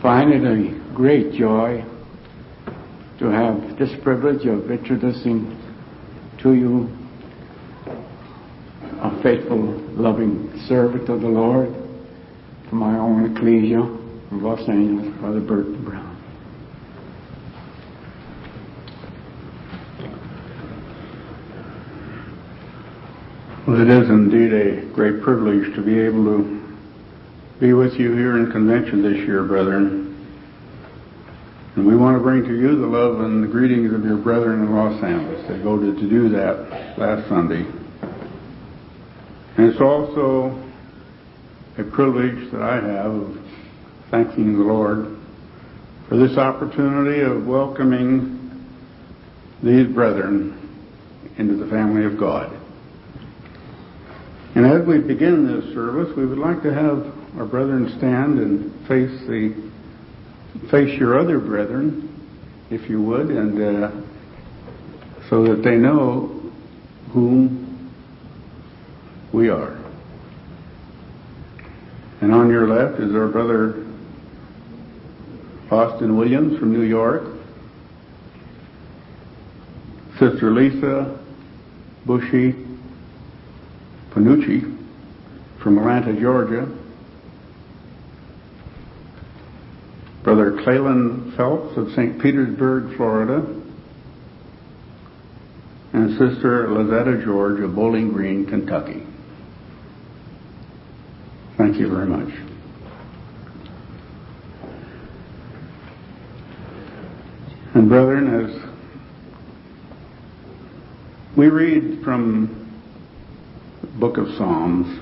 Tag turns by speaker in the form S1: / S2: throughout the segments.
S1: find it a great joy to have this privilege of introducing to you a faithful, loving servant of the Lord from my own ecclesia from Los Angeles, Brother Burton Brown.
S2: Well, it is indeed a great privilege to be able to be with you here in convention this year, brethren. And we want to bring to you the love and the greetings of your brethren in Los Angeles. They voted to do that last Sunday. And it's also a privilege that I have of thanking the Lord for this opportunity of welcoming these brethren into the family of God. And as we begin this service, we would like to have our brethren stand and face your other brethren, if you would, and so that they know whom we are. And on your left is our brother Austin Williams from New York, Sister Lisa Bushy Panucci from Atlanta, Georgia, Brother Claylan Phelps of St. Petersburg, Florida, and Sister Lizetta George of Bowling Green, Kentucky. Thank you very much. And brethren, as we read from the book of Psalms,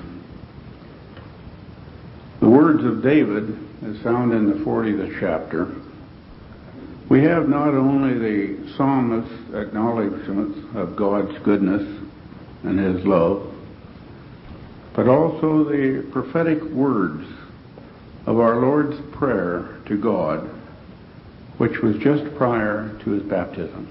S2: the words of David, as found in the 40th chapter, we have not only the psalmist's acknowledgments of God's goodness and His love, but also the prophetic words of our Lord's Prayer to God, which was just prior to His baptism.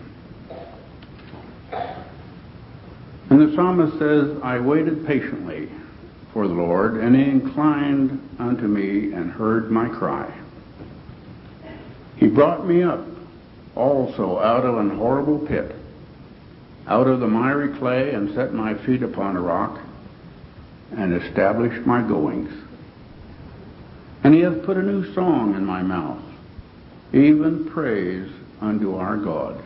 S2: And the psalmist says, I waited patiently for the Lord, and He inclined unto me and heard my cry. He brought me up also out of an horrible pit, out of the miry clay, and set my feet upon a rock, and established my goings. And He hath put a new song in my mouth, even praise unto our God.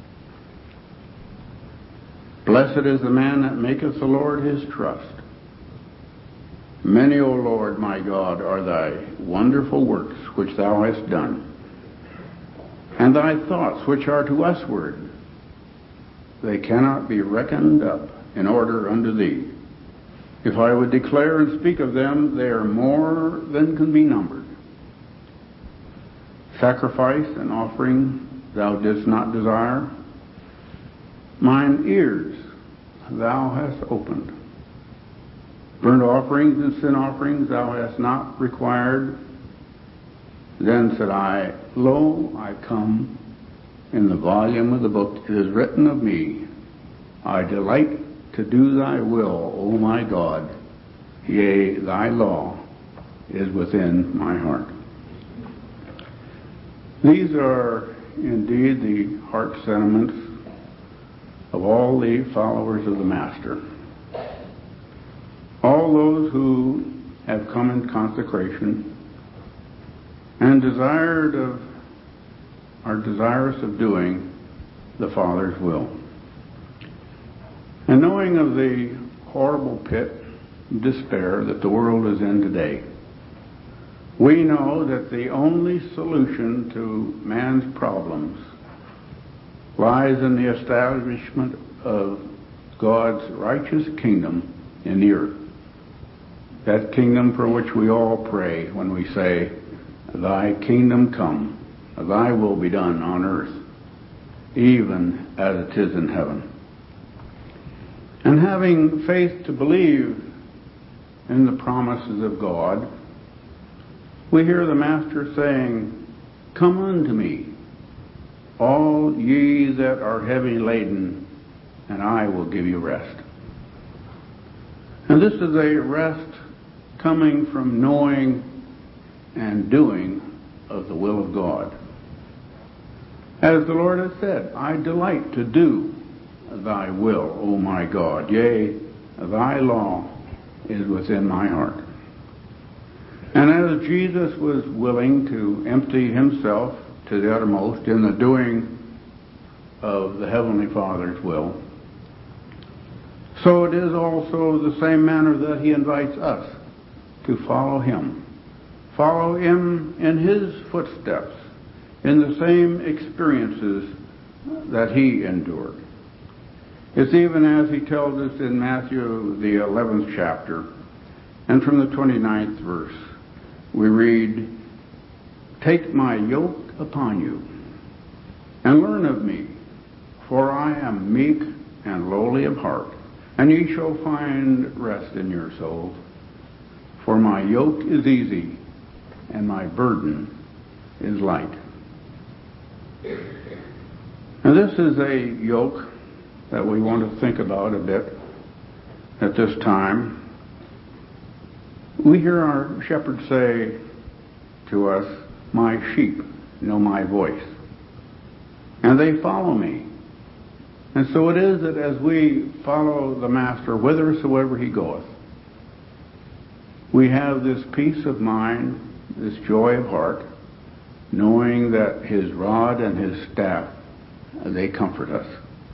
S2: Blessed is the man that maketh the Lord his trust. Many, O Lord, my God, are thy wonderful works which thou hast done, and thy thoughts which are to usward. They cannot be reckoned up in order unto thee. If I would declare and speak of them, they are more than can be numbered. Sacrifice and offering thou didst not desire. Mine ears thou hast opened. Burnt offerings and sin offerings thou hast not required. Then said I, Lo, I come. In the volume of the book it is written of me, I delight to do thy will, O my God. Yea, thy law is within my heart. These are indeed the heart sentiments of all the followers of the Master. All those who have come in consecration and are desirous of doing the Father's will. And knowing of the horrible pit of despair that the world is in today, we know that the only solution to man's problems lies in the establishment of God's righteous kingdom in the earth. That kingdom for which we all pray when we say, Thy kingdom come, Thy will be done on earth, even as it is in heaven. And having faith to believe in the promises of God, we hear the Master saying, Come unto me, all ye that are heavy laden, and I will give you rest. And this is a rest coming from knowing and doing of the will of God. As the Lord has said, I delight to do thy will, O my God. Yea, thy law is within my heart. And as Jesus was willing to empty himself to the uttermost in the doing of the Heavenly Father's will, so it is also the same manner that he invites us to follow him. Follow him in his footsteps, in the same experiences that he endured. It's even as he tells us in Matthew, the 11th chapter, and from the 29th verse, we read, Take my yoke upon you, and learn of me, for I am meek and lowly of heart, and ye shall find rest in your souls. For my yoke is easy, and my burden is light. Now this is a yoke that we want to think about a bit at this time. We hear our shepherds say to us, My sheep know my voice, and they follow me. And so it is that as we follow the Master whithersoever he goeth, we have this peace of mind, this joy of heart, knowing that his rod and his staff, they comfort us.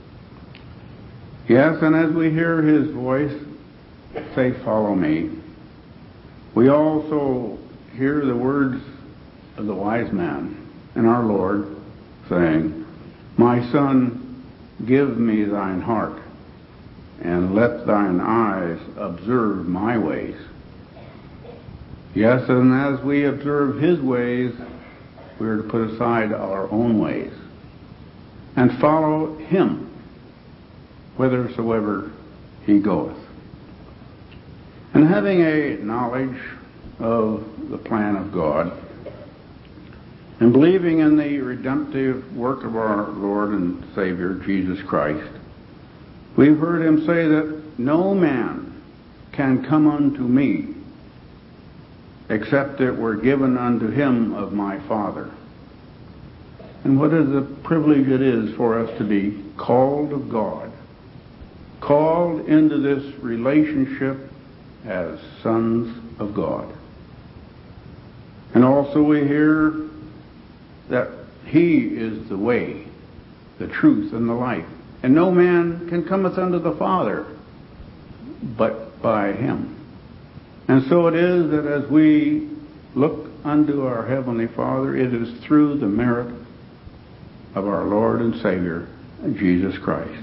S2: Yes, and as we hear his voice say, Follow me, we also hear the words of the wise man and our Lord saying, My son, give me thine heart, and let thine eyes observe my ways. Yes, and as we observe his ways, we are to put aside our own ways and follow him whithersoever he goeth. And having a knowledge of the plan of God, and believing in the redemptive work of our Lord and Savior, Jesus Christ, we've heard him say that no man can come unto me except it were given unto him of my Father. And what is a privilege it is for us to be called of God, called into this relationship as sons of God. And also we hear that he is the way, the truth, and the life. And no man can cometh unto the Father but by him. And so it is that as we look unto our Heavenly Father, it is through the merit of our Lord and Savior, Jesus Christ.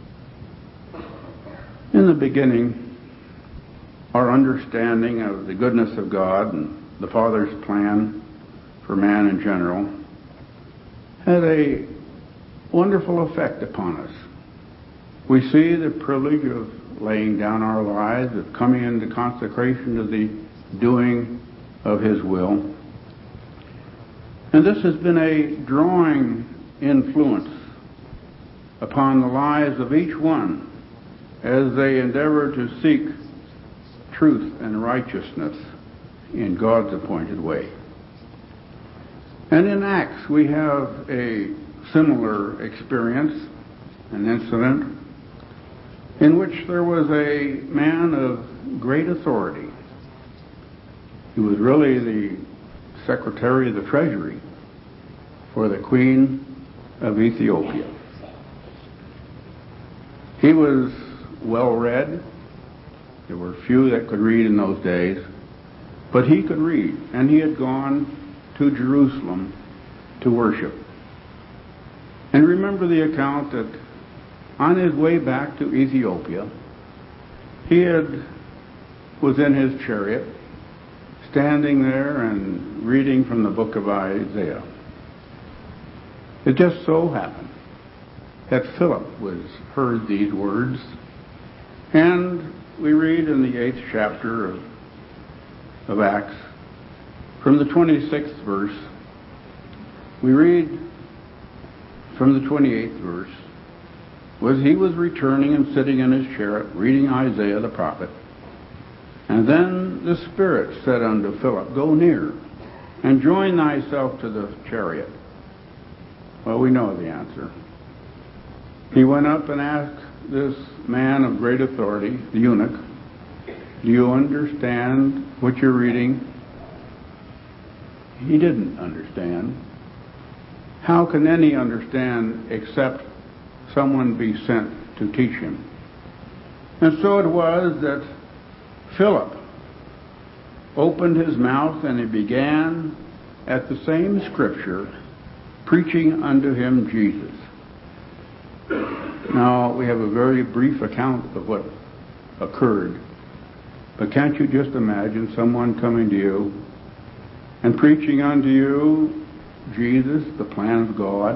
S2: In the beginning, our understanding of the goodness of God and the Father's plan for man in general had a wonderful effect upon us. We see the privilege of laying down our lives, of coming into consecration to the doing of his will. And this has been a drawing influence upon the lives of each one as they endeavor to seek truth and righteousness in God's appointed way. And in Acts we have a similar experience, an incident, in which there was a man of great authority. He was really the Secretary of the Treasury for the Queen of Ethiopia. He was well read. There were few that could read in those days, but he could read, and he had gone to Jerusalem to worship. And remember the account that on his way back to Ethiopia, he was in his chariot, standing there and reading from the book of Isaiah. It just so happened that Philip heard these words, and we read in the 8th chapter of Acts, from the 26th verse, we read from the 28th verse, he was returning and sitting in his chariot, reading Isaiah the prophet. And then the Spirit said unto Philip, Go near and join thyself to the chariot. Well, we know the answer. He went up and asked this man of great authority, the eunuch, do you understand what you're reading? He didn't understand. How can any understand except someone be sent to teach him? And so it was that Philip opened his mouth and he began at the same scripture preaching unto him Jesus. Now, we have a very brief account of what occurred, but can't you just imagine someone coming to you and preaching unto you Jesus, the plan of God,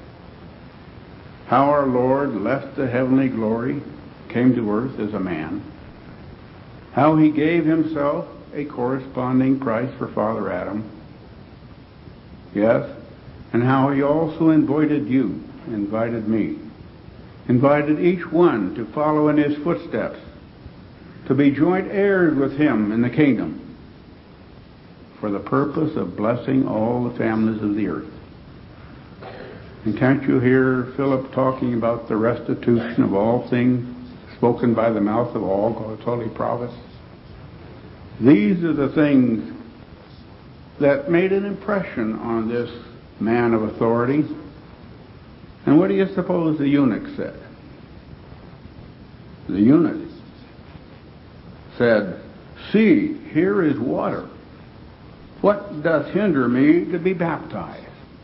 S2: how our Lord left the heavenly glory, came to earth as a man, how he gave himself a corresponding price for Father Adam, yes, and how he also invited you, invited me, invited each one to follow in his footsteps, to be joint heirs with him in the kingdom, for the purpose of blessing all the families of the earth. And can't you hear Philip talking about the restitution of all things spoken by the mouth of all God's holy prophets? These are the things that made an impression on this man of authority. And what do you suppose the eunuch said? The eunuch said, see, here is water. What doth hinder me to be baptized?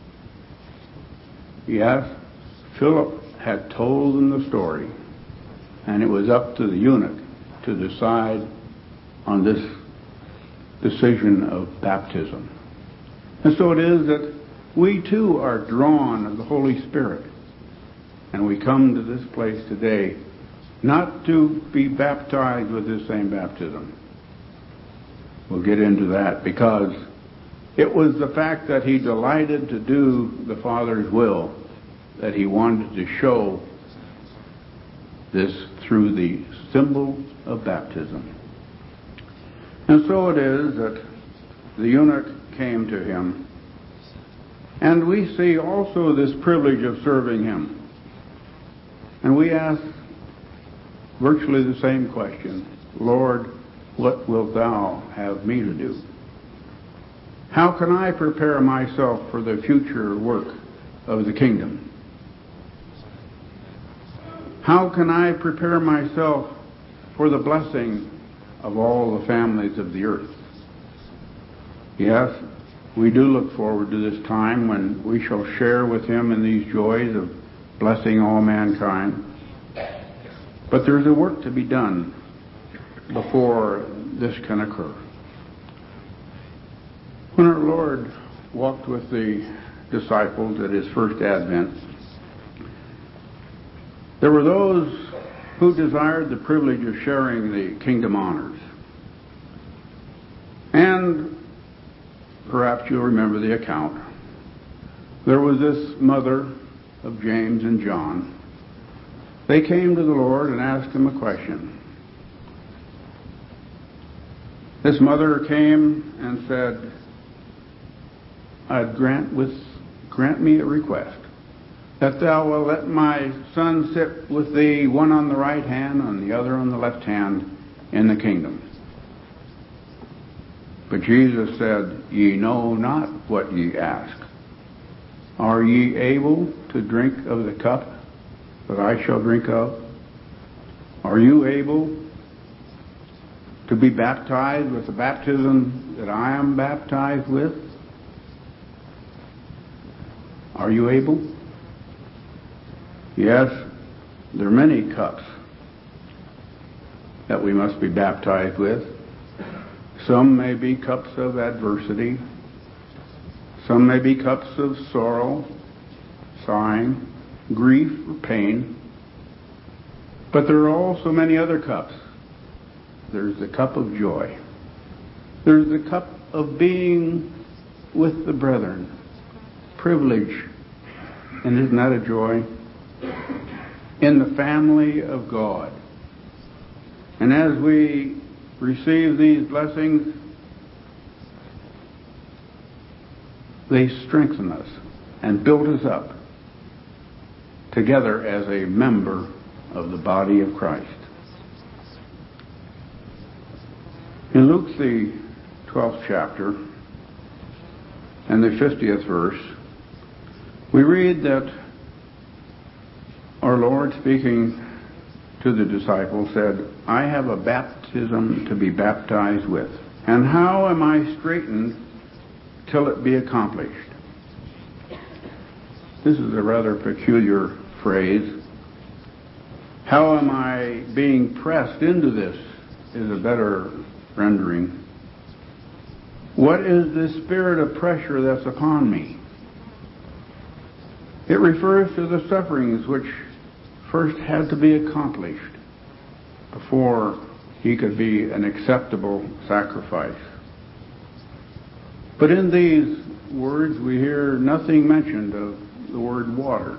S2: Yes, Philip had told them the story, and it was up to the eunuch to decide on this decision of baptism. And so it is that we too are drawn of the Holy Spirit, and we come to this place today not to be baptized with this same baptism. We'll get into that, because it was the fact that he delighted to do the Father's will that he wanted to show this through the symbol of baptism. And so it is that the eunuch came to him, and we see also this privilege of serving him. And we ask virtually the same question, Lord, what wilt thou have me to do? How can I prepare myself for the future work of the kingdom? How can I prepare myself for the blessing of all the families of the earth? Yes, we do look forward to this time when we shall share with him in these joys of blessing all mankind. But there's a work to be done before this can occur. When our Lord walked with the disciples at his first advent, there were those who desired the privilege of sharing the kingdom honors. And perhaps you'll remember the account. There was this mother of James and John. They came to the Lord and asked him a question. This mother came and said, I'd grant me a request, that thou wilt let my son sit with thee, one on the right hand and the other on the left hand, in the kingdom. But Jesus said, ye know not what ye ask. Are ye able to drink of the cup that I shall drink of? Are you able to be baptized with the baptism that I am baptized with? Are you able? Yes, there are many cups that we must be baptized with. Some may be cups of adversity. Some may be cups of sorrow, sighing, grief, or pain. But there are also many other cups. There's the cup of joy. There's the cup of being with the brethren. Privilege. And isn't that a joy? In the family of God. And as we receive these blessings, they strengthen us and build us up together as a member of the body of Christ. In Luke the 12th chapter and the 50th verse, we read that our Lord, speaking to the disciples, said, I have a baptism to be baptized with, and how am I straitened till it be accomplished? This is a rather peculiar phrase. How am I being pressed into this is a better rendering. What is this spirit of pressure that's upon me? It refers to the sufferings which first had to be accomplished before he could be an acceptable sacrifice. But in these words we hear nothing mentioned of the word water.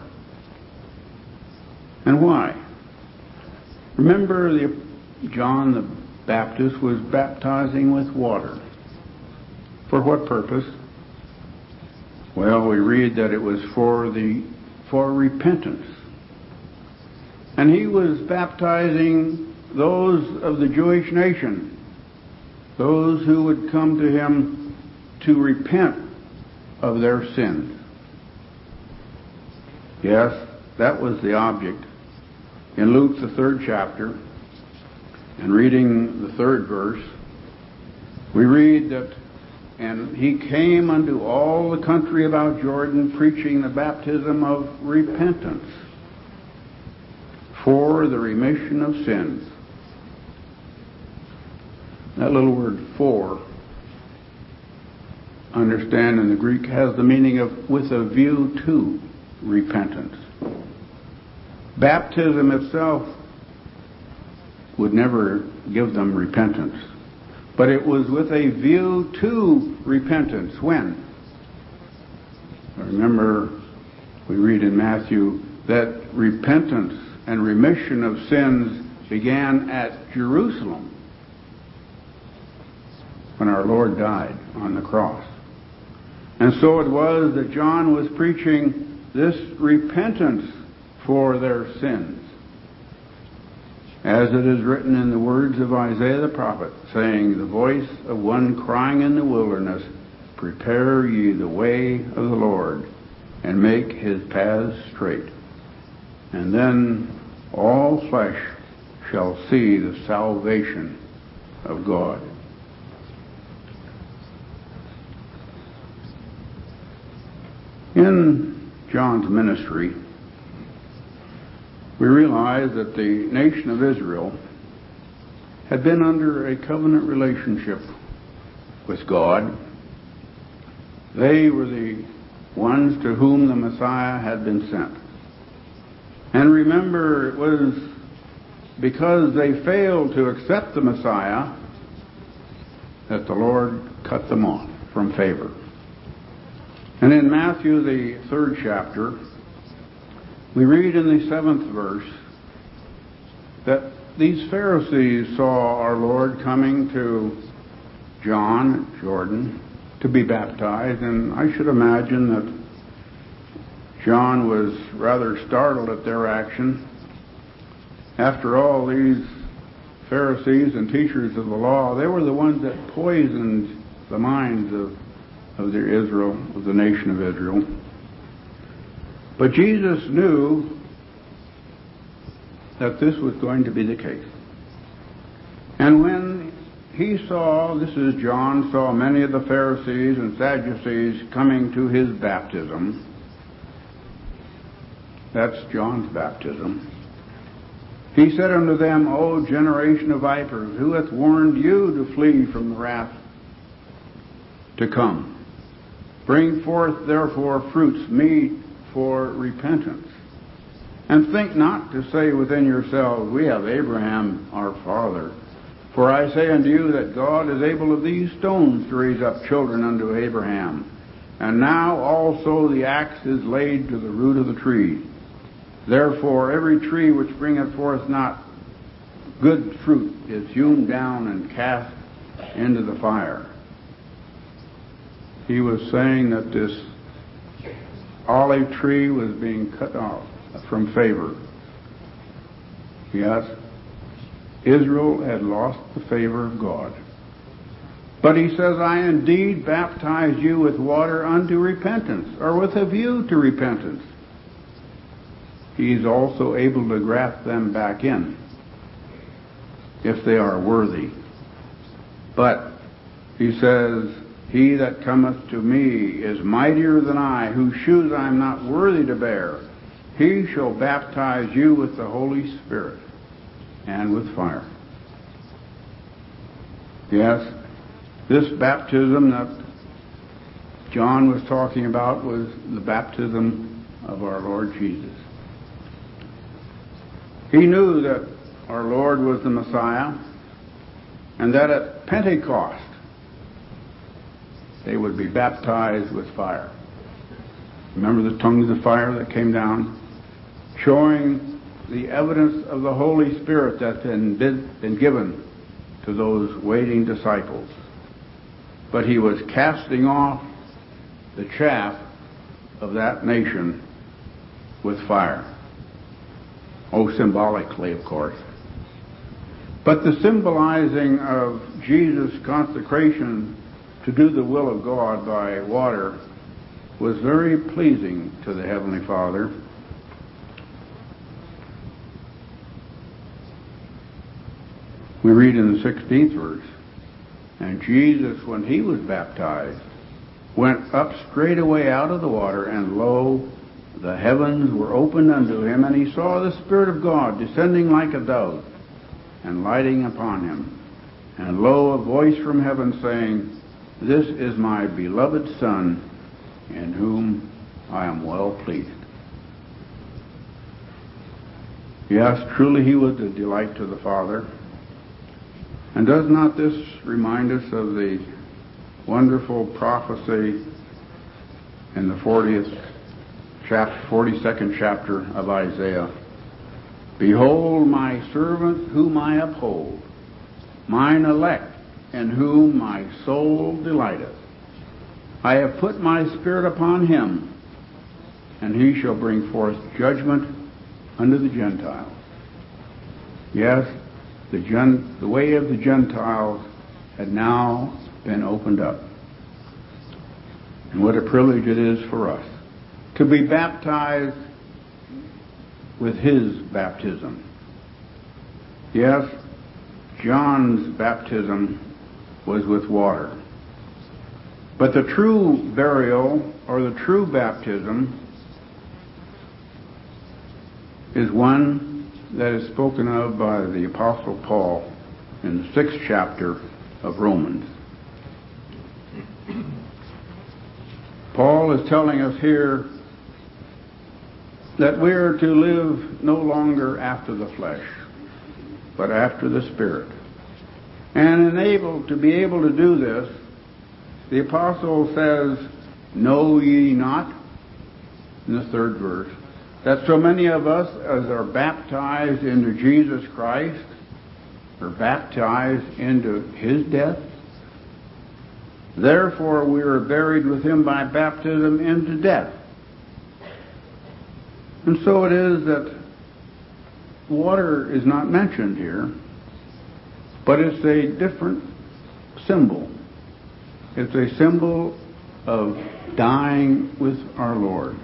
S2: And why? Remember, John the Baptist was baptizing with water. For what purpose? Well, we read that it was for repentance. And he was baptizing those of the Jewish nation, those who would come to him to repent of their sins. Yes, that was the object. In Luke, the 3rd chapter, and reading the 3rd verse, we read that, and he came unto all the country about Jordan, preaching the baptism of repentance for the remission of sins. That little word for, understand in the Greek, has the meaning of with a view to repentance. Baptism itself would never give them repentance, but it was with a view to repentance. When? Remember, we read in Matthew that repentance and remission of sins began at Jerusalem when our Lord died on the cross. And so it was that John was preaching this repentance for their sins, as it is written in the words of Isaiah the prophet, saying, the voice of one crying in the wilderness, prepare ye the way of the Lord, and make his paths straight. And then all flesh shall see the salvation of God. In John's ministry, we realize that the nation of Israel had been under a covenant relationship with God. They were the ones to whom the Messiah had been sent. And remember, it was because they failed to accept the Messiah that the Lord cut them off from favor. And in Matthew, the 3rd chapter, we read in the 7th verse that these Pharisees saw our Lord coming to John at Jordan to be baptized, and I should imagine that John was rather startled at their action. After all, these Pharisees and teachers of the law, they were the ones that poisoned the minds of the nation of Israel. But Jesus knew that this was going to be the case. And when he saw, this is John, saw many of the Pharisees and Sadducees coming to his baptism, that's John's baptism, he said unto them, O generation of vipers, who hath warned you to flee from the wrath to come? Bring forth therefore fruits meet for repentance. And think not to say within yourselves, we have Abraham our father. For I say unto you that God is able of these stones to raise up children unto Abraham. And now also the axe is laid to the root of the tree. Therefore every tree which bringeth forth not good fruit is hewn down and cast into the fire. he was saying that this olive tree was being cut off from favor. Yes, Israel had lost the favor of God. But he says, I indeed baptize you with water unto repentance, or with a view to repentance. He's also able to graft them back in, if they are worthy. But he says, he that cometh to me is mightier than I, whose shoes I am not worthy to bear. He shall baptize you with the Holy Spirit and with fire. Yes, this baptism that John was talking about was the baptism of our Lord Jesus. He knew that our Lord was the Messiah, and that at Pentecost they would be baptized with fire. Remember the tongues of fire that came down, showing the evidence of the Holy Spirit that had been given to those waiting disciples. But he was casting off the chaff of that nation with fire. Oh, symbolically, of course. But the symbolizing of Jesus' consecration to do the will of God by water was very pleasing to the Heavenly Father. We read in the 16th verse, and Jesus, when he was baptized, went up straightway out of the water, and lo, the heavens were opened unto him, and he saw the Spirit of God descending like a dove, and lighting upon him. And lo, a voice from heaven saying, This is my beloved Son, in whom I am well pleased. Yes, truly he was a delight to the Father. And does not this remind us of the wonderful prophecy in the 42nd chapter of Isaiah? Behold my servant whom I uphold, mine elect, in whom my soul delighteth. I have put my Spirit upon him, and he shall bring forth judgment unto the Gentiles. Yes, the way of the Gentiles had now been opened up. And what a privilege it is for us to be baptized with his baptism. Yes, John's baptism was with water. But the true burial, or the true baptism, is one that is spoken of by the Apostle Paul in the 6th chapter of Romans. Paul is telling us here that we are to live no longer after the flesh, but after the Spirit. And to be able to do this, the apostle says, Know ye not, in the 3rd verse, that so many of us as are baptized into Jesus Christ are baptized into his death? Therefore we are buried with him by baptism into death. And so it is that water is not mentioned here, but it's a different symbol. It's a symbol of dying with our Lord,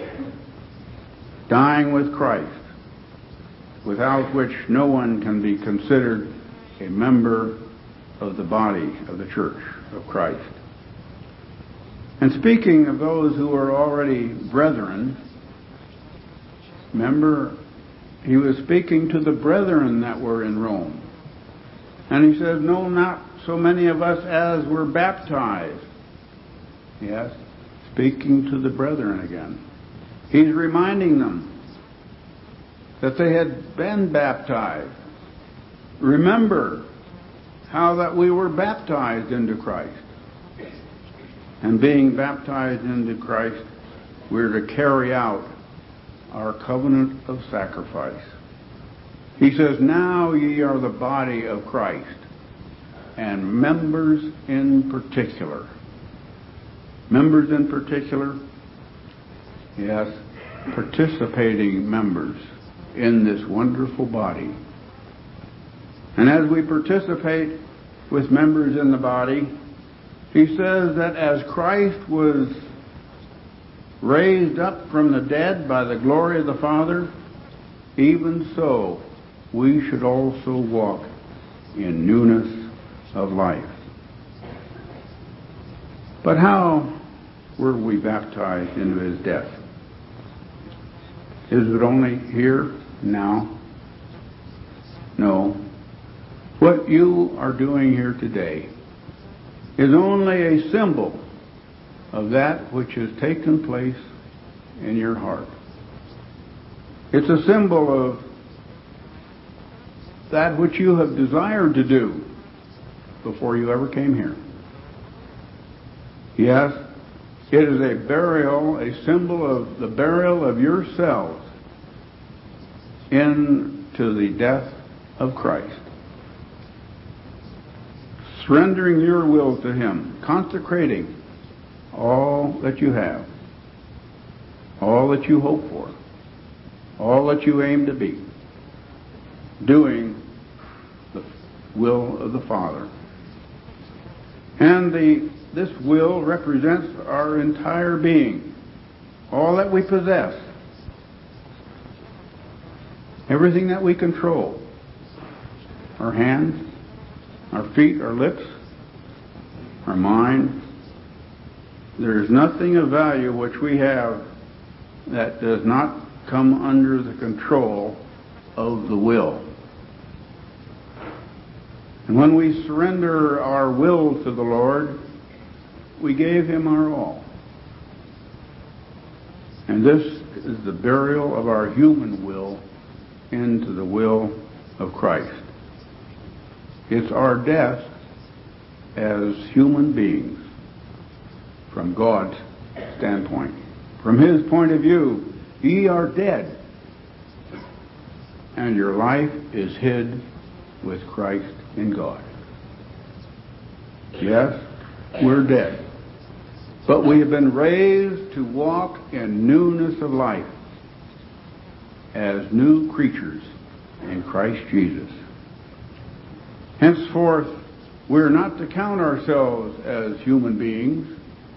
S2: dying with Christ, without which no one can be considered a member of the body of the church of Christ. And speaking of those who are already brethren, remember, he was speaking to the brethren that were in Rome. And he says, No, not so many of us as were baptized. Yes, speaking to the brethren again. He's reminding them that they had been baptized. Remember how that we were baptized into Christ. And being baptized into Christ, we're to carry out our covenant of sacrifice. He says, Now ye are the body of Christ, and members in particular. members in particular, yes, participating members in this wonderful body. And as we participate with members in the body, he says that as Christ was raised up from the dead by the glory of the Father, even so we should also walk in newness of life. But how were we baptized into his death? Is it only here, now? No. What you are doing here today is only a symbol of that which has taken place in your heart. It's a symbol of that which you have desired to do before you ever came here. Yes, it is a burial, a symbol of the burial of yourselves into the death of Christ. Surrendering your will to him, consecrating all that you have, all that you hope for, all that you aim to be, doing the will of the Father. And this will represents our entire being, all that we possess, everything that we control, our hands, our feet, our lips, our mind. There is nothing of value which we have that does not come under the control of the will. And when we surrender our will to the Lord, we gave him our all. And this is the burial of our human will into the will of Christ. It's our death as human beings from God's standpoint. From his point of view, ye are dead, and your life is hid with Christ in God. Yes, we're dead, but we have been raised to walk in newness of life as new creatures in Christ Jesus. Henceforth, we're not to count ourselves as human beings.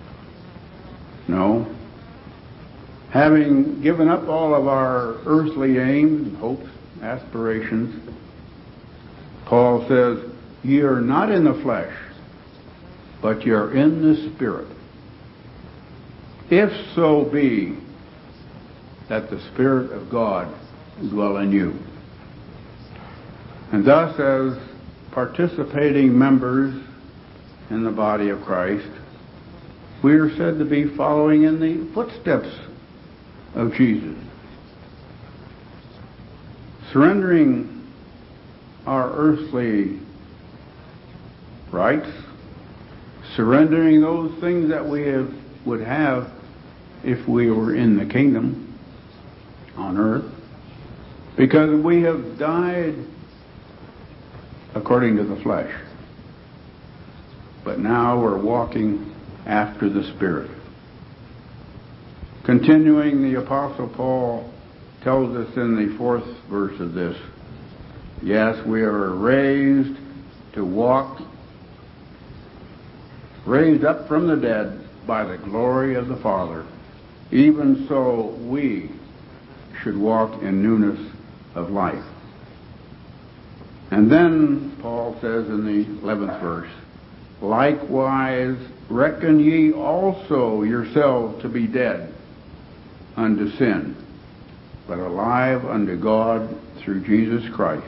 S2: No. Having given up all of our earthly aims, hopes, aspirations, Paul says, ye are not in the flesh, but ye are in the Spirit. If so be that the Spirit of God dwell in you. And thus, as participating members in the body of Christ, we are said to be following in the footsteps of Jesus. Surrendering our earthly rights, surrendering those things that we would have if we were in the kingdom on earth, because we have died according to the flesh. But now we're walking after the Spirit. Continuing, the Apostle Paul tells us in the 4th verse of this, yes, we are raised to walk, raised up from the dead by the glory of the Father. Even so we should walk in newness of life. And then Paul says in the 11th verse, likewise reckon ye also yourselves to be dead unto sin, but alive unto God through Jesus Christ.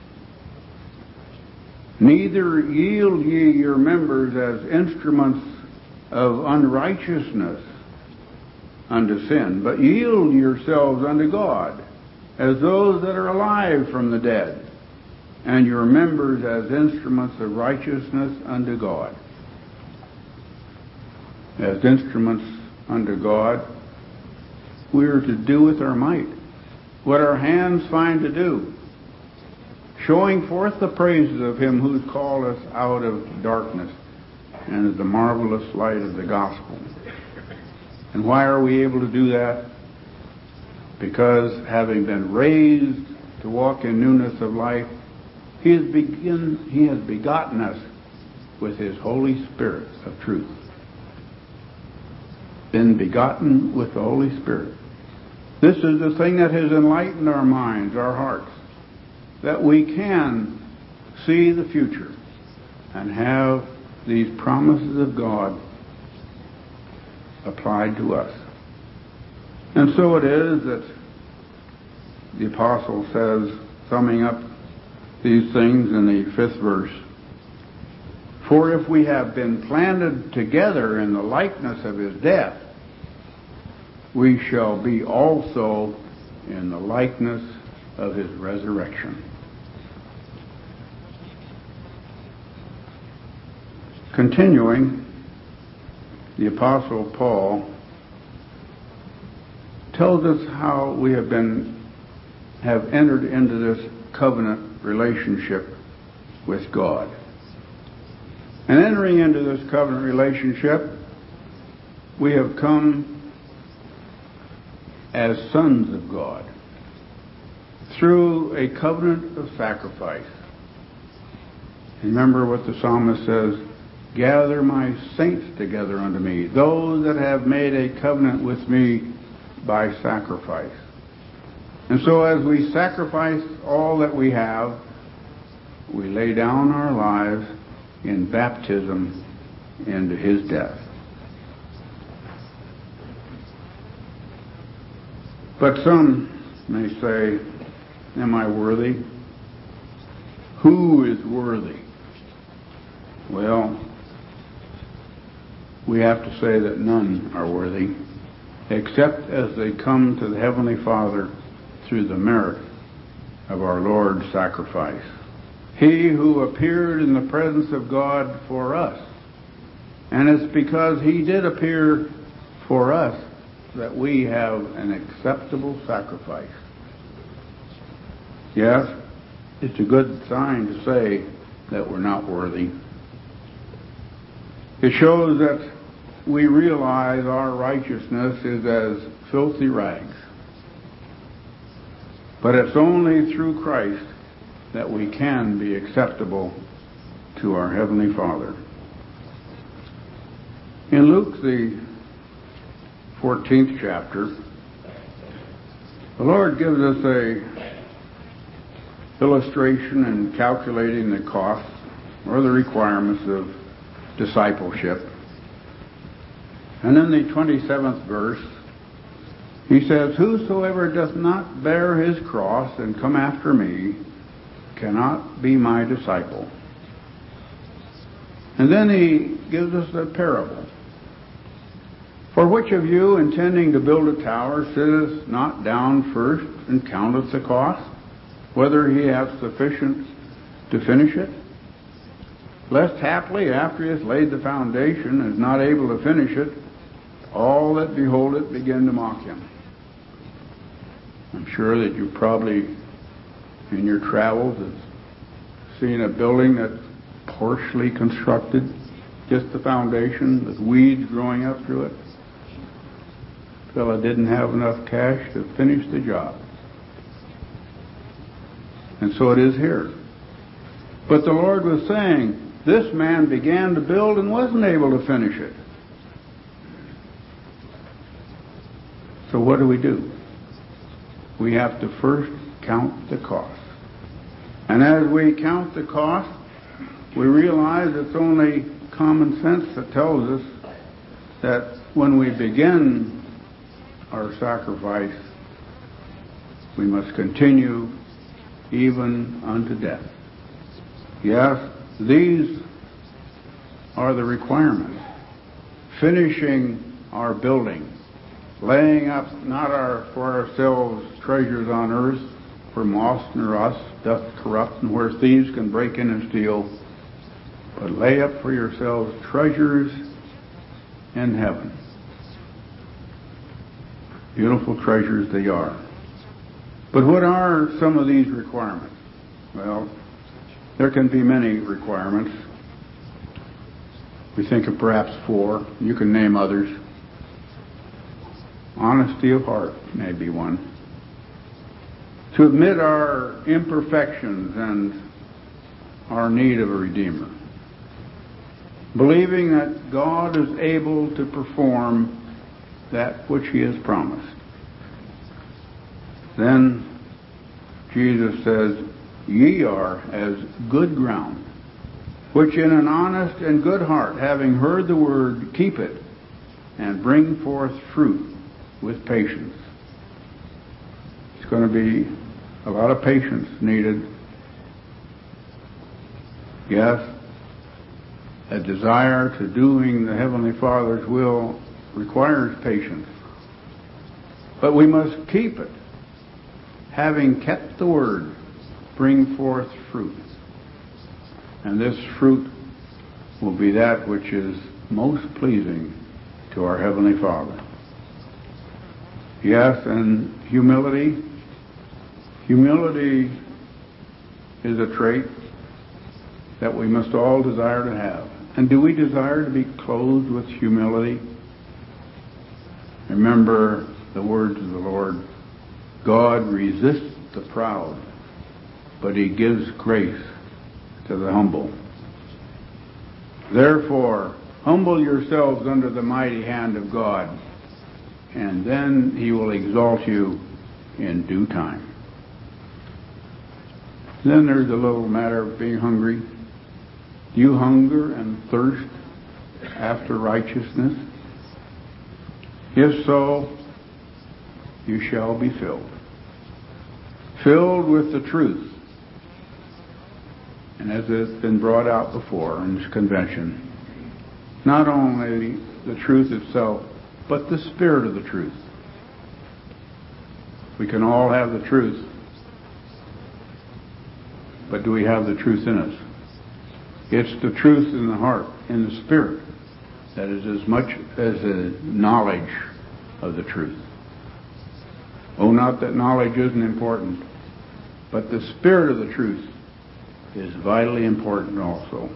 S2: Neither yield ye your members as instruments of unrighteousness unto sin, but yield yourselves unto God as those that are alive from the dead, and your members as instruments of righteousness unto God. As instruments unto God, we are to do with our might what our hands find to do, showing forth the praises of him who's called us out of darkness and of the marvelous light of the gospel. And why are we able to do that? Because having been raised to walk in newness of life, He has begotten us with His Holy Spirit of truth. Been begotten with the Holy Spirit. This is the thing that has enlightened our minds, our hearts, that we can see the future and have these promises of God applied to us. And so it is that the apostle says, summing up these things in the 5th verse, "For if we have been planted together in the likeness of His death, we shall be also in the likeness of His resurrection." Continuing, the Apostle Paul tells us how we have entered into this covenant relationship with God. And entering into this covenant relationship, we have come as sons of God through a covenant of sacrifice. Remember what the psalmist says, "Gather my saints together unto me, those that have made a covenant with me by sacrifice." And so as we sacrifice all that we have, we lay down our lives in baptism into His death. But some may say, "Am I worthy?" Who is worthy? Well, we have to say that none are worthy, except as they come to the Heavenly Father through the merit of our Lord's sacrifice. He who appeared in the presence of God for us. And it's because He did appear for us that we have an acceptable sacrifice. Yes, it's a good sign to say that we're not worthy. It shows that we realize our righteousness is as filthy rags. But it's only through Christ that we can be acceptable to our Heavenly Father. In Luke, the 14th chapter, the Lord gives us a illustration in calculating the costs or the requirements of discipleship. And in the 27th verse, He says, "Whosoever doth not bear his cross and come after me cannot be my disciple." And then He gives us a parable. "For which of you, intending to build a tower, sitteth not down first and counteth the cost, whether he hath sufficient to finish it? Lest haply, after he hath laid the foundation, and is not able to finish it, all that behold it begin to mock him." I'm sure that you probably, in your travels, have seen a building that's partially constructed, just the foundation, with weeds growing up through it. The fellow didn't have enough cash to finish the job. And so it is here. But the Lord was saying, this man began to build and wasn't able to finish it. So what do? We have to first count the cost. And as we count the cost, we realize it's only common sense that tells us that when we begin our sacrifice, we must continue even unto death. Yes, these are the requirements. Finishing our building, laying up not for ourselves treasures on earth, where moth and rust doth corrupt, and where thieves can break in and steal, but lay up for yourselves treasures in heaven. Beautiful treasures they are. But what are some of these requirements? Well, there can be many requirements. We think of perhaps 4. You can name others. Honesty of heart may be one. To admit our imperfections and our need of a Redeemer. Believing that God is able to perform that which He has promised. Then Jesus says, "Ye are as good ground, which in an honest and good heart, having heard the word, keep it, and bring forth fruit with patience." It's going to be a lot of patience needed. Yes, a desire to doing the Heavenly Father's will requires patience. But we must keep it. Having kept the word, bring forth fruit. And this fruit will be that which is most pleasing to our Heavenly Father. Yes, and humility. Humility is a trait that we must all desire to have. And do we desire to be clothed with humility? Remember the words of the Lord. God resists the proud, but He gives grace to the humble. Therefore, humble yourselves under the mighty hand of God, and then He will exalt you in due time. Then there's a little matter of being hungry. Do you hunger and thirst after righteousness? If so, you shall be filled. Filled with the truth. And as it's been brought out before in this convention, not only the truth itself, but the spirit of the truth. We can all have the truth, but do we have the truth in us? It's the truth in the heart, in the spirit, that is as much as the knowledge of the truth. Oh, not that knowledge isn't important, but the spirit of the truth is vitally important also.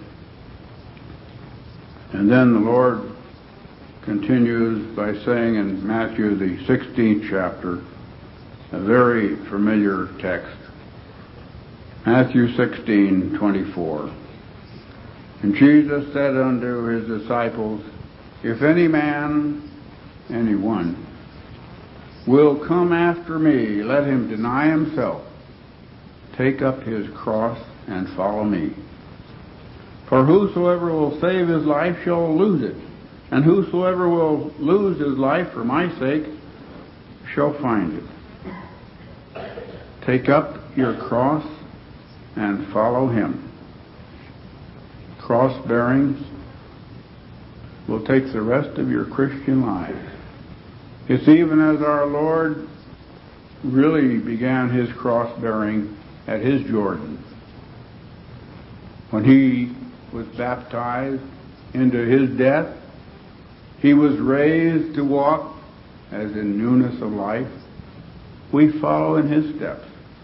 S2: And then the Lord continues by saying in Matthew, the 16th chapter, a very familiar text, Matthew 16:24. And Jesus said unto His disciples, If any man, anyone, will come after me, let him deny himself, take up his cross, and follow me. For whosoever will save his life shall lose it, and whosoever will lose his life for my sake shall find it. Take up your cross and follow Him. Cross-bearing will take the rest of your Christian life. It's even as our Lord really began His cross-bearing at His Jordan. When He was baptized into His death, He was raised to walk as in newness of life. We follow in His steps.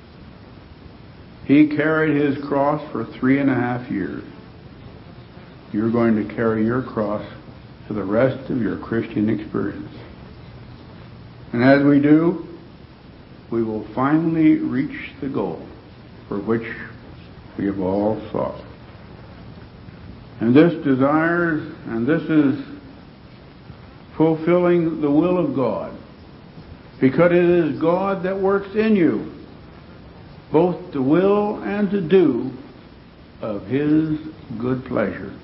S2: He carried His cross for 3.5 years. You're going to carry your cross for the rest of your Christian experience. And as we do, we will finally reach the goal for which we have all sought. And this desires, and this is fulfilling the will of God, because it is God that works in you, both to will and to do of His good pleasure.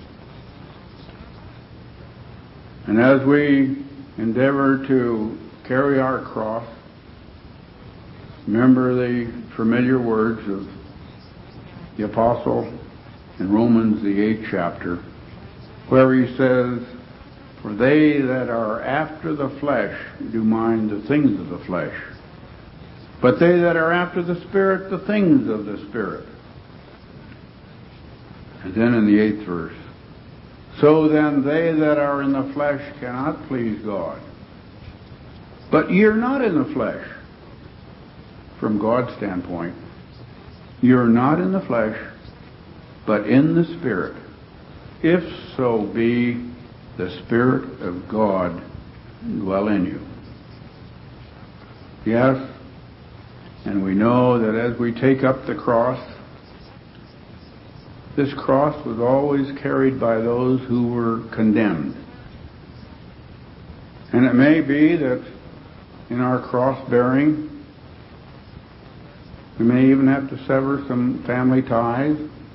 S2: And as we endeavor to carry our cross, remember the familiar words of the Apostle in Romans, the 8th chapter, where he says, For they that are after the flesh do mind the things of the flesh, but they that are after the Spirit, the things of the Spirit. And then in the 8th verse, So then they that are in the flesh cannot please God. But ye are not in the flesh. From God's standpoint, you're not in the flesh, but in the Spirit, if so be the Spirit of God dwell in you. Yes, and we know that as we take up the cross, this cross was always carried by those who were condemned. And it may be that in our cross bearing, we may even have to sever some family ties.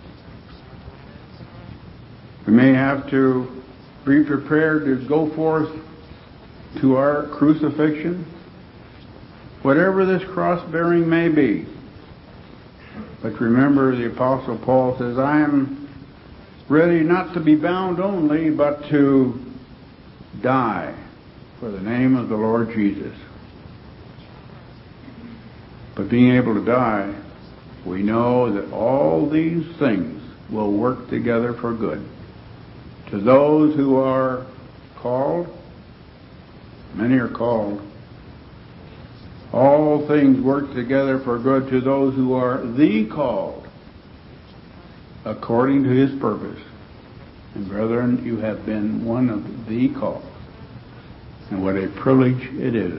S2: We may have to be prepared to go forth to our crucifixion. Whatever this cross bearing may be. But remember, the Apostle Paul says, I am ready not to be bound only, but to die for the name of the Lord Jesus. But being able to die, we know that all these things will work together for good. To those who are called, many are called, all things work together for good to those who are the called, according to His purpose. And brethren, you have been one of the called. And what a privilege it is.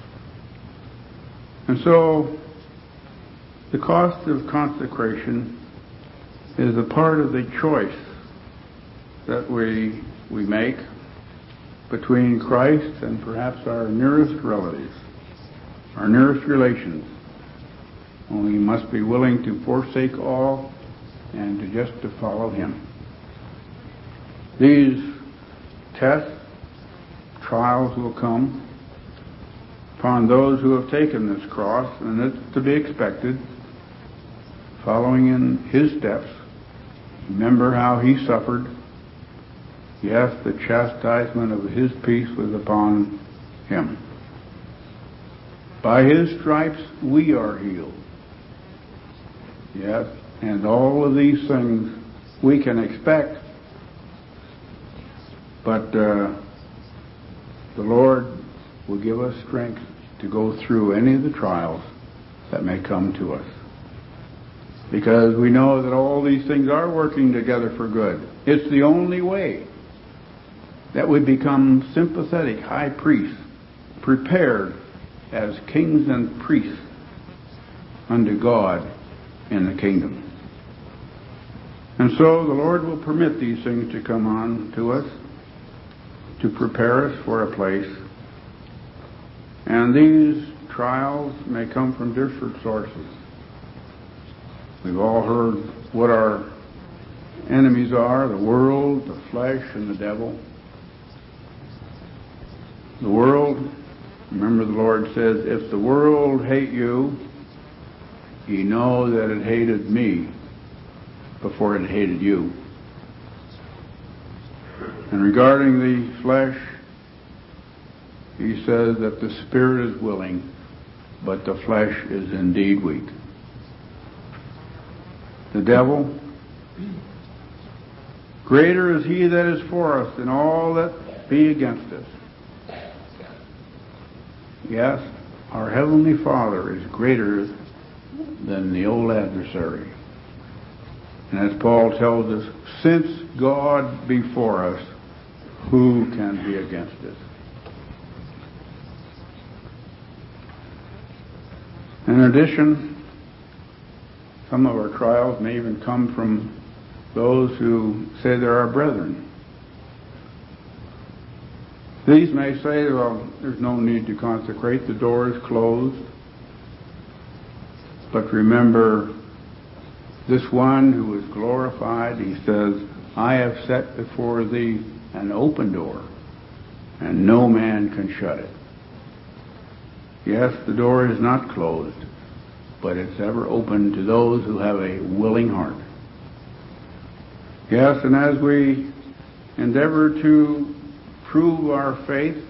S2: And so, the cost of consecration is a part of the choice that we make between Christ and perhaps our nearest relatives, our nearest relations. Only we must be willing to forsake all and to just to follow Him. These tests, trials will come upon those who have taken this cross, and it's to be expected, following in His steps. Remember how He suffered. Yes, the chastisement of His peace was upon Him. By His stripes we are healed. Yes, and all of these things we can expect, but the Lord will give us strength to go through any of the trials that may come to us. Because we know that all these things are working together for good. It's the only way that we become sympathetic high priests, prepared as kings and priests unto God in the kingdom. And so the Lord will permit these things to come on to us, to prepare us for a place. And these trials may come from different sources. We've all heard what our enemies are: the world, the flesh, and the devil. The world, remember the Lord says, if the world hate you, ye know that it hated me before it hated you. And regarding the flesh, He says that the spirit is willing, but the flesh is indeed weak. The devil, greater is he that is for us than all that be against us. Yes, our Heavenly Father is greater than the old adversary. And as Paul tells us, since God be for us, who can be against us? In addition, some of our trials may even come from those who say they're our brethren. These may say, well, there's no need to consecrate, the door is closed. But remember, this one who is glorified, He says, I have set before thee an open door, and no man can shut it. Yes, the door is not closed, but it's ever open to those who have a willing heart. Yes, and as we endeavor to prove our faith,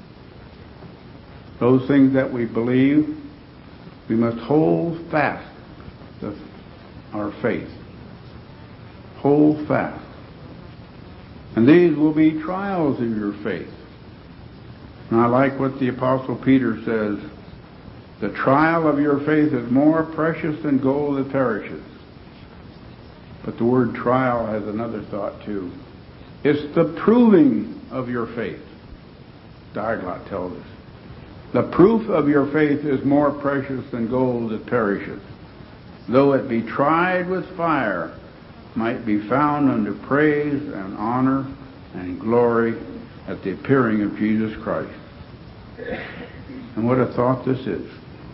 S2: those things that we believe, we must hold fast our faith. Hold fast. And these will be trials of your faith. And I like what the Apostle Peter says, the trial of your faith is more precious than gold that perishes. But the word trial has another thought too. It's the proving of your faith. Diaglott tells us. The proof of your faith is more precious than gold that perisheth, though it be tried with fire, might be found unto praise and honor and glory at the appearing of Jesus Christ. And what a thought this is.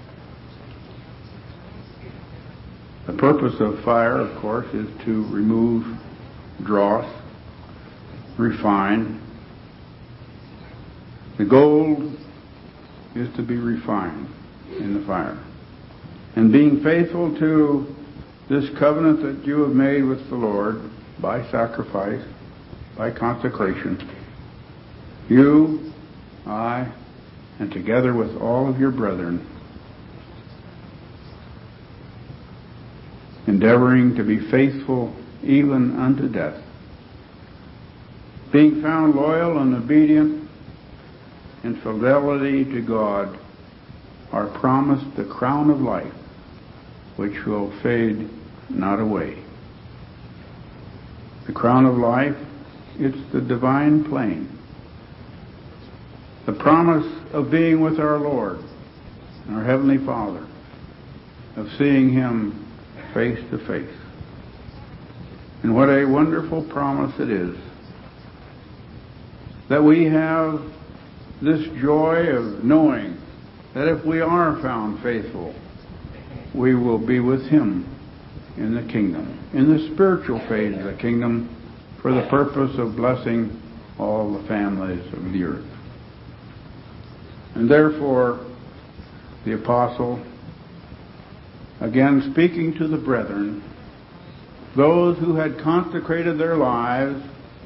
S2: The purpose of fire, of course, is to remove dross, refine. The gold is to be refined in the fire. And being faithful to this covenant that you have made with the Lord by sacrifice, by consecration, you, I, and together with all of your brethren, endeavoring to be faithful even unto death, being found loyal and obedient in fidelity to God, are promised the crown of life, which will fade not away. The crown of life, it's the divine plane. The promise of being with our Lord, our Heavenly Father, of seeing Him face to face. And what a wonderful promise it is that we have this joy of knowing that if we are found faithful, we will be with Him in the kingdom, in the spiritual phase of the kingdom, for the purpose of blessing all the families of the earth. And therefore, the apostle, again speaking to the brethren, those who had consecrated their lives,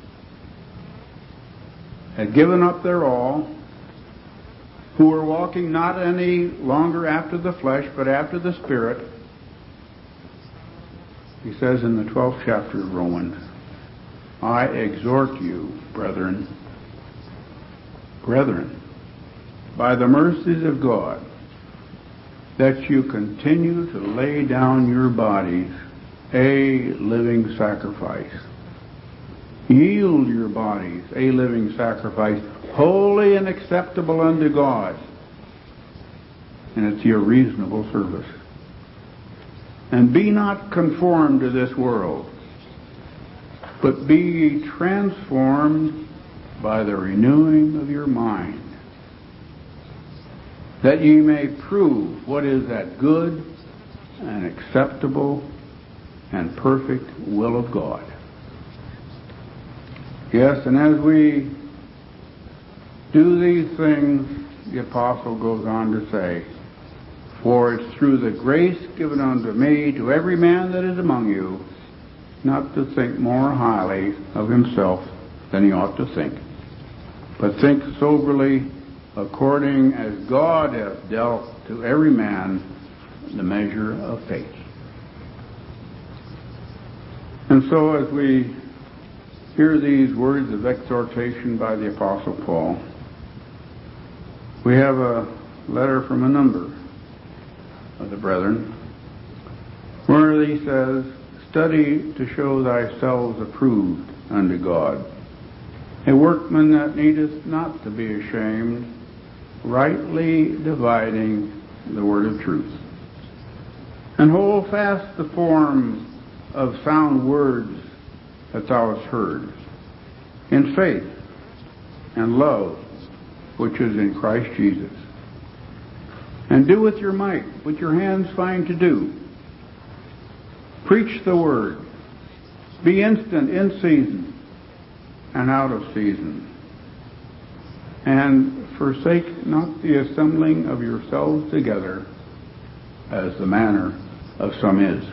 S2: had given up their all, who were walking not any longer after the flesh, but after the Spirit, he says in the 12th chapter of Romans, I exhort you, brethren, by the mercies of God, that you continue to lay down your bodies a living sacrifice. Yield your bodies a living sacrifice, holy and acceptable unto God. And it's your reasonable service. And be not conformed to this world, but be ye transformed by the renewing of your mind, that ye may prove what is that good and acceptable and perfect will of God. Yes, and as we do these things, the apostle goes on to say, for it's through the grace given unto me to every man that is among you, not to think more highly of himself than he ought to think, but think soberly, according as God hath dealt to every man the measure of faith. And so as we hear these words of exhortation by the Apostle Paul, we have a letter from a number of the brethren where he says, study to show thyselves approved unto God, a workman that needeth not to be ashamed, rightly dividing the word of truth. And hold fast the form of sound words that thou hast heard, in faith and love which is in Christ Jesus. And do with your might, what your hands find to do. Preach the word. Be instant in season and out of season. And forsake not the assembling of yourselves together, as the manner of some is.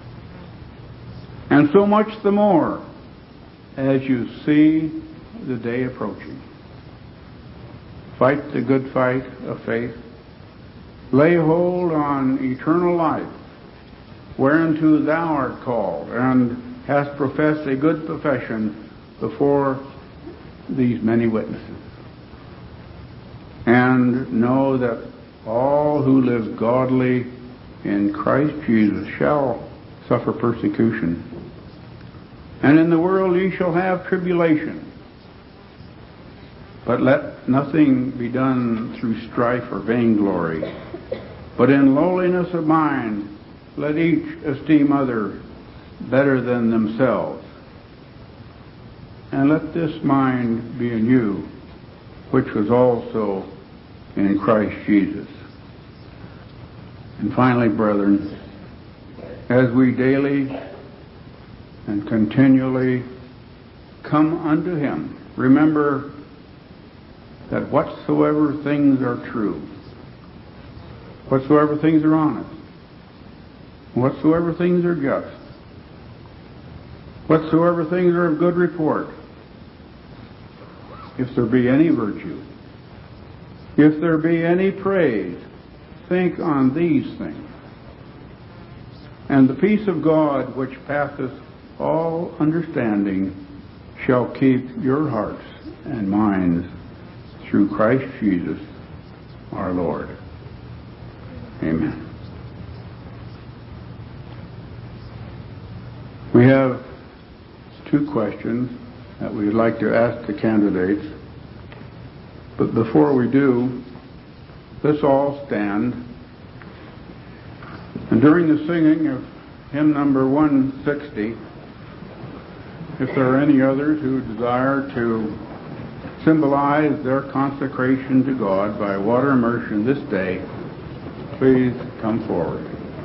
S2: And so much the more as you see the day approaching. Fight the good fight of faith. Lay hold on eternal life, whereunto thou art called, and hast professed a good profession before these many witnesses. And know that all who live godly in Christ Jesus shall suffer persecution. And in the world ye shall have tribulation. But let let nothing be done through strife or vainglory, but in lowliness of mind let each esteem other better than themselves. And let this mind be in you, which was also in Christ Jesus. And finally, brethren, as we daily and continually come unto Him, remember that whatsoever things are true, whatsoever things are honest, whatsoever things are just, whatsoever things are of good report, if there be any virtue, if there be any praise, think on these things. And the peace of God, which passeth all understanding, shall keep your hearts and minds through Christ Jesus our Lord. Amen. We have 2 questions that we'd like to ask the candidates. But before we do, let's all stand. And during the singing of hymn number 160, if there are any others who desire to symbolize their consecration to God by water immersion this day, please come forward.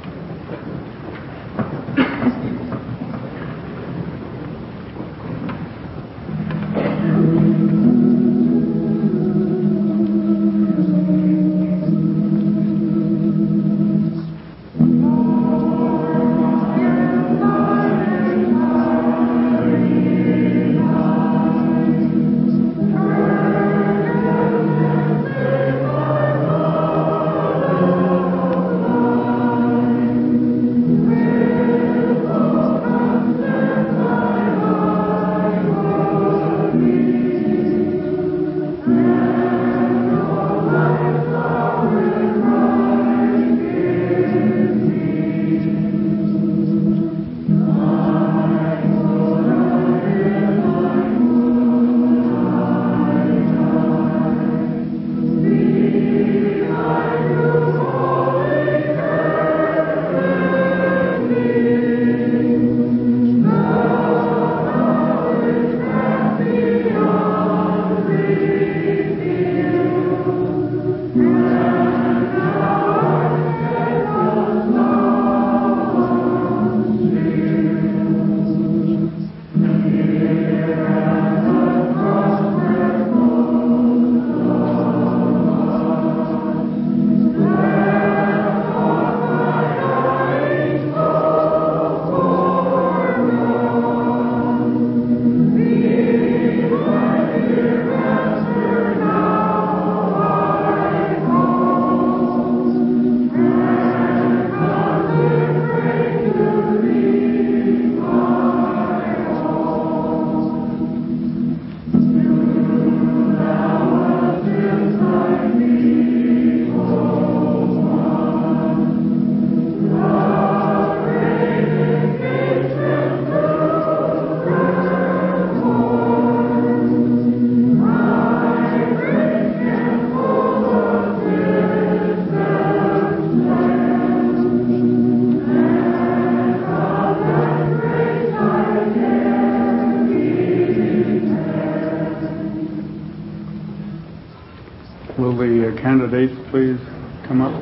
S2: Will the candidates please come up?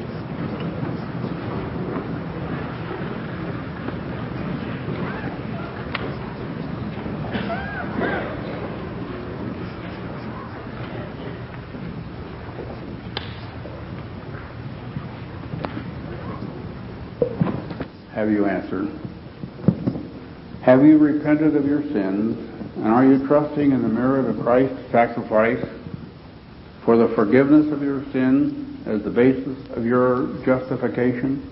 S2: Have you answered? Have you repented of your sins, and are you trusting in the merit of Christ's sacrifice for the forgiveness of your sins as the basis of your justification?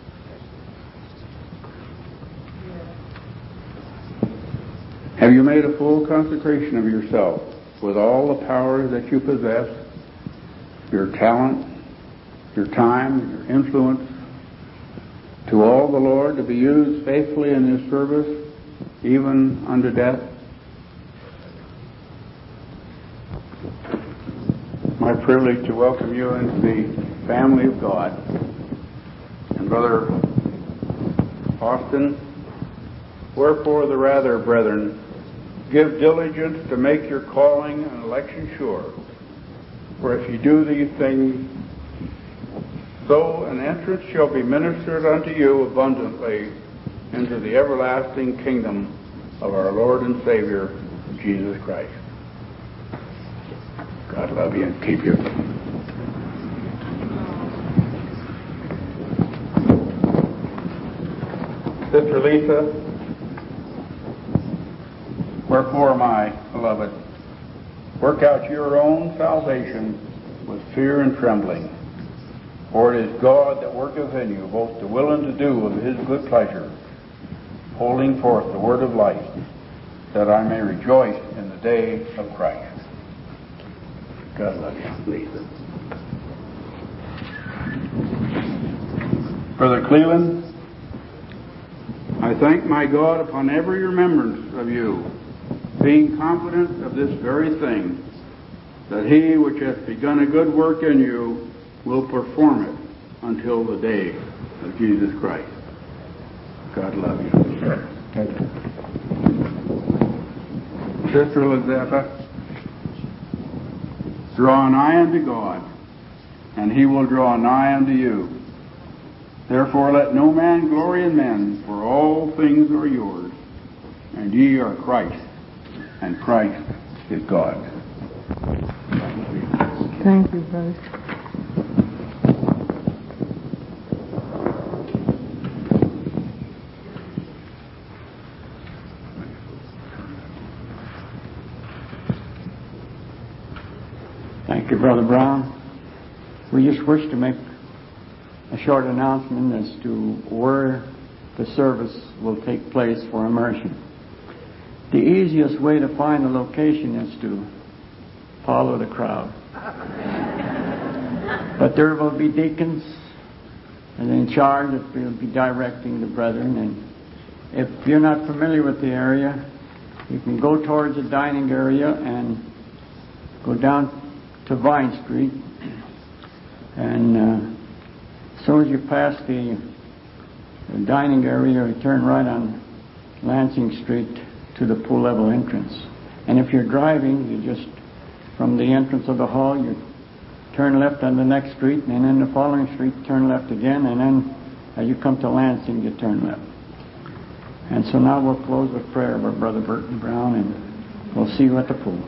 S2: Have you made a full consecration of yourself with all the powers that you possess, your talent, your time, your influence, to all the Lord, to be used faithfully in His service, even unto death? my privilege to welcome you into the family of God. And Brother Austin, wherefore the rather, brethren, give diligence to make your calling and election sure. For if you do these things, so an entrance shall be ministered unto you abundantly into the everlasting kingdom of our Lord and Savior, Jesus Christ. God love you and keep you. Sister Lisa, wherefore, my beloved, work out your own salvation with fear and trembling. For it is God that worketh in you both to will and to do of his good pleasure, holding forth the word of life, that I may rejoice in the day of Christ. God love you, Lisa. Brother Cleveland, I thank my God upon every remembrance of you, being confident of this very thing, that he which hath begun a good work in you will perform it until the day of Jesus Christ. God love you. Sister Lizetta, draw nigh unto God, and he will draw nigh unto you. Therefore let no man glory in men, for all things are yours, and ye are Christ, and Christ is God.
S3: Thank you, brother.
S1: Thank you, Brother Brown. We just wish to make a short announcement as to where the service will take place for immersion. The easiest way to find the location is to follow the crowd. But there will be deacons and in charge that will be directing the brethren. And if you're not familiar with the area, you can go towards the dining area and go down to Vine Street. And as soon as you pass the dining area, you turn right on Lansing Street to the pool level entrance. And if you're driving, you just, from the entrance of the hall, you turn left on the next street, and then the following street, turn left again, and then as you come to Lansing, you turn left. And so now we'll close with prayer of our Brother Burton Brown, and we'll see you at the pool.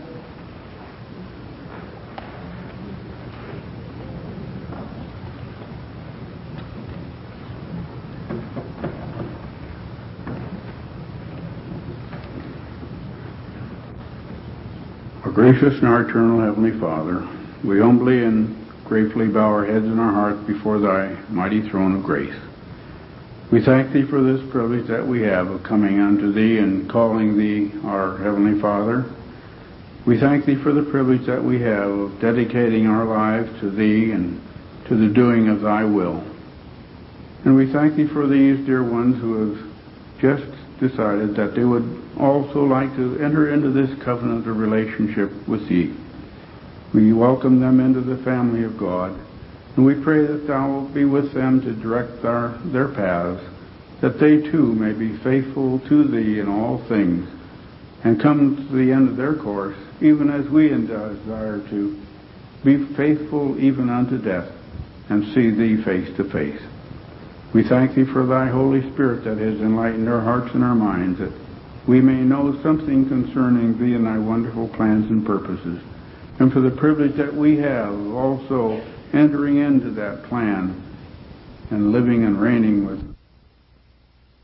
S2: Gracious and our eternal Heavenly Father, we humbly and gratefully bow our heads and our hearts before thy mighty throne of grace. We thank thee for this privilege that we have of coming unto thee and calling thee our Heavenly Father. We thank thee for the privilege that we have of dedicating our lives to thee and to the doing of thy will. And we thank thee for these dear ones who have just decided that they would also like to enter into this covenant of relationship with thee. We welcome them into the family of God, and we pray that thou wilt be with them to direct their paths, that they too may be faithful to thee in all things, and come to the end of their course, even as we desire to be faithful even unto death, and see thee face to face. We thank thee for thy Holy Spirit that has enlightened our hearts and our minds, that we may know something concerning thee and thy wonderful plans and purposes, and for the privilege that we have also entering into that plan and living and reigning with